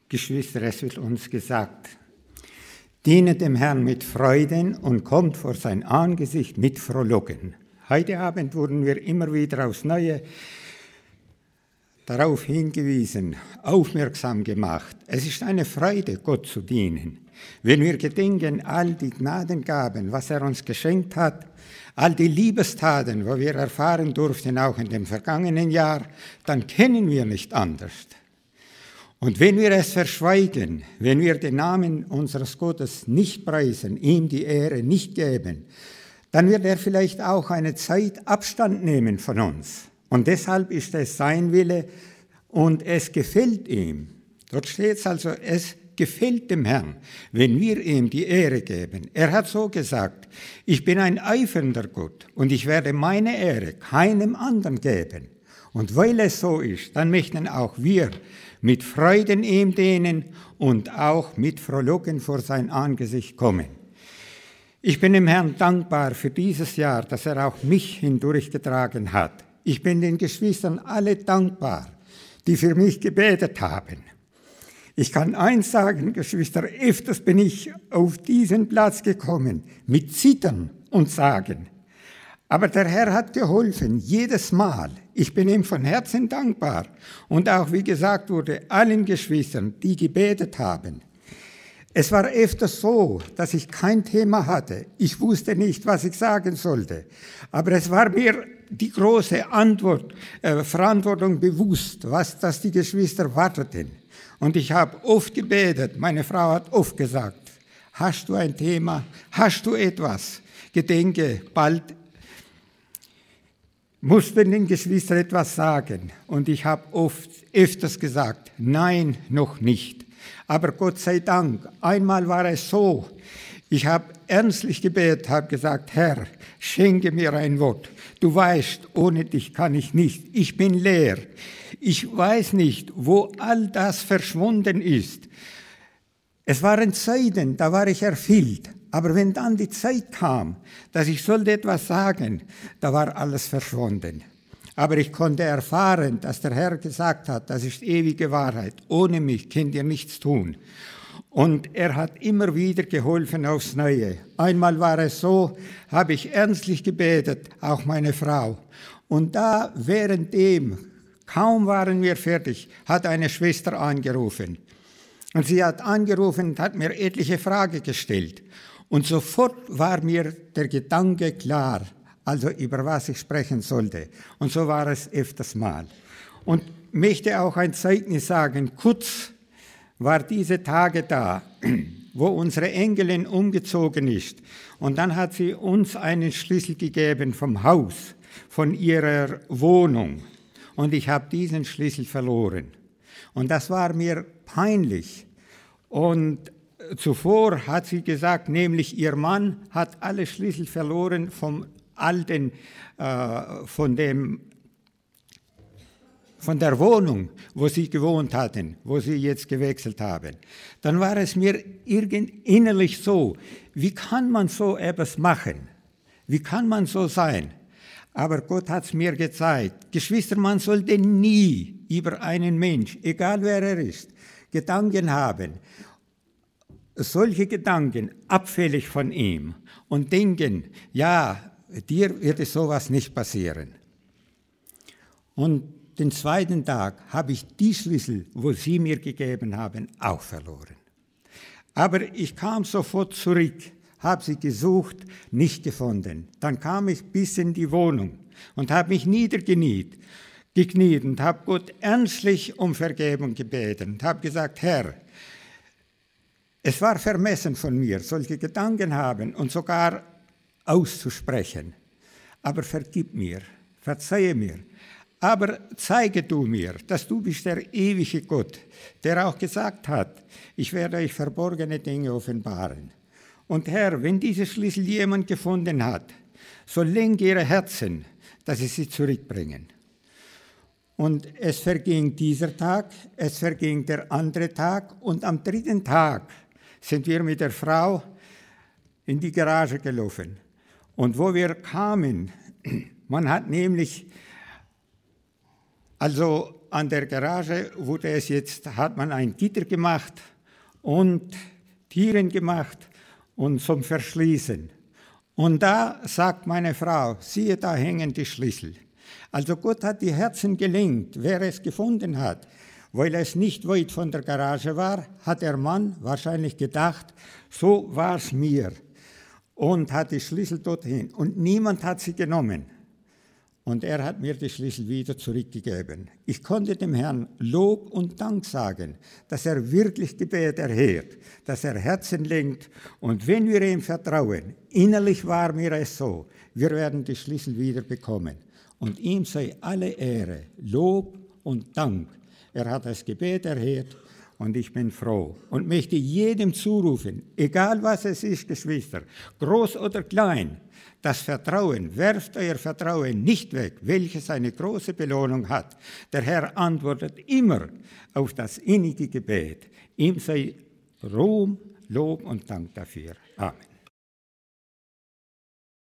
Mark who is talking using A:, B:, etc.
A: Geschwister, es wird uns gesagt, dienet dem Herrn mit Freuden und kommt vor sein Angesicht mit Frohlocken. Heute Abend wurden wir immer wieder aufs Neue darauf hingewiesen, aufmerksam gemacht. Es ist eine Freude, Gott zu dienen. Wenn wir gedenken, all die Gnadengaben, was er uns geschenkt hat, all die Liebestaten, wo wir erfahren durften, auch in dem vergangenen Jahr, dann kennen wir nicht anders. Und wenn wir es verschweigen, wenn wir den Namen unseres Gottes nicht preisen, ihm die Ehre nicht geben, dann wird er vielleicht auch eine Zeit Abstand nehmen von uns. Und deshalb ist es sein Wille und es gefällt ihm. Dort steht es also, es gefällt dem Herrn, wenn wir ihm die Ehre geben. Er hat so gesagt, ich bin ein eifernder Gott und ich werde meine Ehre keinem anderen geben. Und weil es so ist, dann möchten auch wir mit Freuden ihm dienen und auch mit Frohlocken vor sein Angesicht kommen. Ich bin dem Herrn dankbar für dieses Jahr, dass er auch mich hindurchgetragen hat. Ich bin den Geschwistern alle dankbar, die für mich gebetet haben. Ich kann eins sagen, Geschwister, öfters bin ich auf diesen Platz gekommen, mit Zittern und Sagen. Aber der Herr hat geholfen, jedes Mal. Ich bin ihm von Herzen dankbar. Und auch, wie gesagt wurde, allen Geschwistern, die gebetet haben. Es war öfters so, dass ich kein Thema hatte. Ich wusste nicht, was ich sagen sollte. Aber es war mir die große Verantwortung bewusst, dass die Geschwister warteten. Und ich habe oft gebetet. Meine Frau hat oft gesagt, hast du ein Thema? Hast du etwas? Gedenke, bald mussten den Geschwistern etwas sagen. Und ich habe öfters gesagt, nein, noch nicht. Aber Gott sei Dank, einmal war es so, ich habe ernstlich gebetet, habe gesagt, Herr, schenke mir ein Wort. Du weißt, ohne dich kann ich nicht. Ich bin leer. Ich weiß nicht, wo all das verschwunden ist. Es waren Zeiten, da war ich erfüllt. Aber wenn dann die Zeit kam, dass ich sollte etwas sagen, da war alles verschwunden. Aber ich konnte erfahren, dass der Herr gesagt hat, das ist ewige Wahrheit. Ohne mich könnt ihr nichts tun. Und er hat immer wieder geholfen aufs Neue. Einmal war es so, habe ich ernstlich gebetet, auch meine Frau. Und da währenddem, kaum waren wir fertig, hat eine Schwester angerufen. Und sie hat angerufen und hat mir etliche Fragen gestellt. Und sofort war mir der Gedanke klar, also über was ich sprechen sollte. Und so war es öfters mal. Und möchte auch ein Zeugnis sagen, kurz war diese Tage da, wo unsere Enkelin umgezogen ist. Und dann hat sie uns einen Schlüssel gegeben vom Haus, von ihrer Wohnung. Und ich habe diesen Schlüssel verloren. Und das war mir peinlich. Und zuvor hat sie gesagt, nämlich ihr Mann hat alle Schlüssel verloren vom alten, von der Wohnung, wo sie gewohnt hatten, wo sie jetzt gewechselt haben. Dann war es mir innerlich so, wie kann man so etwas machen? Wie kann man so sein? Aber Gott hat es mir gezeigt. Geschwister, man sollte nie über einen Mensch, egal wer er ist, Gedanken haben. Solche Gedanken abfällig von ihm und denken, ja, dir wird es sowas nicht passieren. Und den zweiten Tag habe ich die Schlüssel, wo sie mir gegeben haben, auch verloren. Aber ich kam sofort zurück, habe sie gesucht, nicht gefunden. Dann kam ich bis in die Wohnung und habe mich gekniet und habe Gott ernstlich um Vergebung gebeten und habe gesagt, Herr, es war vermessen von mir, solche Gedanken haben und sogar auszusprechen. Aber vergib mir, verzeihe mir. Aber zeige du mir, dass du bist der ewige Gott, der auch gesagt hat, ich werde euch verborgene Dinge offenbaren. Und Herr, wenn diese Schlüssel jemand gefunden hat, so lenke ihre Herzen, dass sie zurückbringen. Und es verging dieser Tag, es verging der andere Tag und am dritten Tag sind wir mit der Frau in die Garage gelaufen. Und wo wir kamen, man hat nämlich, also an der Garage hat man ein Gitter gemacht und Türen gemacht und zum Verschließen. Und da sagt meine Frau, siehe, da hängen die Schlüssel. Also Gott hat die Herzen gelenkt, wer es gefunden hat. Weil es nicht weit von der Garage war, hat der Mann wahrscheinlich gedacht, so war es mir. Und hat die Schlüssel dorthin. Und niemand hat sie genommen. Und er hat mir die Schlüssel wieder zurückgegeben. Ich konnte dem Herrn Lob und Dank sagen, dass er wirklich Gebet erhört, dass er Herzen lenkt. Und wenn wir ihm vertrauen, innerlich war mir es so, wir werden die Schlüssel wieder bekommen. Und ihm sei alle Ehre, Lob und Dank. Er hat das Gebet erhört und ich bin froh und möchte jedem zurufen, egal was es ist, Geschwister, groß oder klein, das Vertrauen, werft euer Vertrauen nicht weg, welches eine große Belohnung hat. Der Herr antwortet immer auf das innige Gebet. Ihm sei Ruhm, Lob und Dank dafür. Amen.